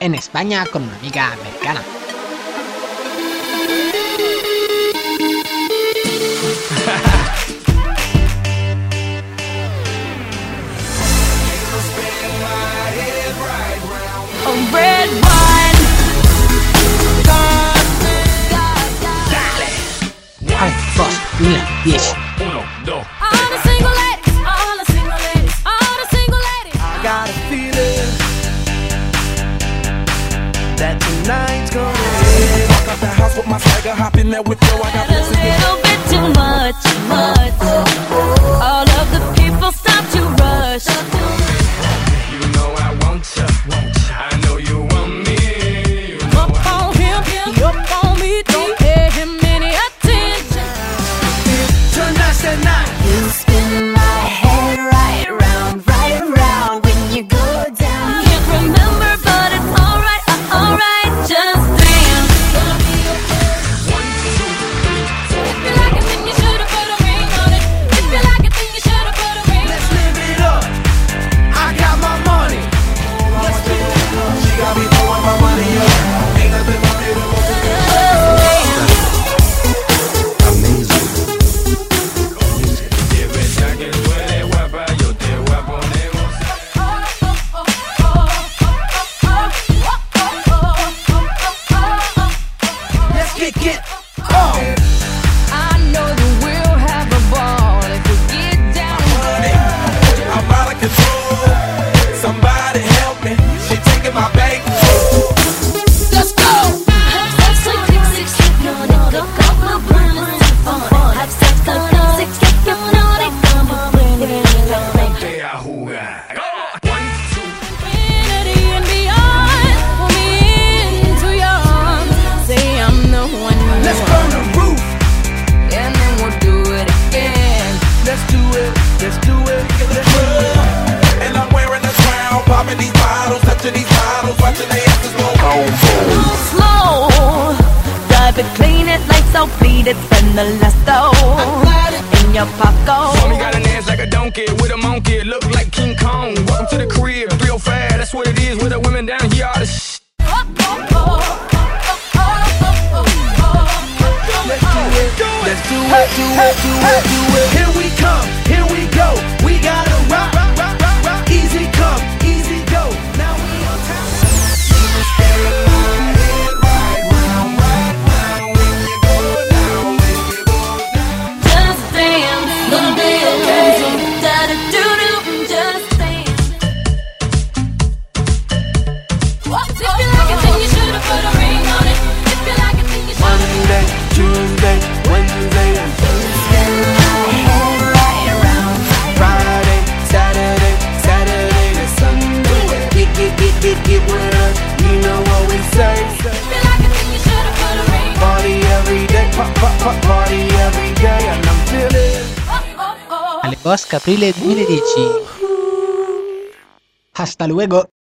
en España con una amiga americana. Red wine. Ay, 2, 1, 10. All the single ladies, all the single ladies, all the single ladies. I got a feeling that tonight's gonna end. Walk out the house with my swagger, hop in there with yo. I got A little bit too much, All of the people stop to rush. You know I want ya. I know you want me. Up on him, up on me, don't pay him any attention. Tonight's the night. You spin my head right round when you go down. Can't remember, but it's alright, just dance. If you like it, then you should've put a ring on it. If you like it, then you should've put a ring on Let's it. live it up. I got my money. She got me throwing my money up. Ain't nothing more beautiful than Let's get on. I know that we'll have a ball if we get down. I'm out of control. Somebody help me. She taking my bank. Let's go. Infinity and beyond, pull me into your arms. Say I'm the one you Let's want, burn the roof. and then we'll do it again. Let's do it. Let's do it. Let's do it. And I'm wearing a crown, popping these bottles, touching these bottles, watching they asses go boom. Slow, drive it, clean it, lights out, bleed it, spend the last dough in your pocket. Mommy got an ass like a donkey with a monkey, look like King Kong. Welcome to the crib, 305, that's what it is with the women down here. All the Let's do it, do it, do it, do it. Here we come, here we go. We gotta rock, rock, rock, rock, rock. Easy come, easy go. Now we on time. Just dance, gonna be okay. Da-da-doo-doo, just dance. If you like it, then you should've put a ring on it. If you like it, then you should've. Monday, Tuesday, Wednesday, and Friday, Saturday, Saturday to Sunday. Get with us. You know what we say. If you like it, then you should've put a ring on it. Party every day, party every day, and I'm feeling. Alle Bosca aprile 2010. Hasta luego.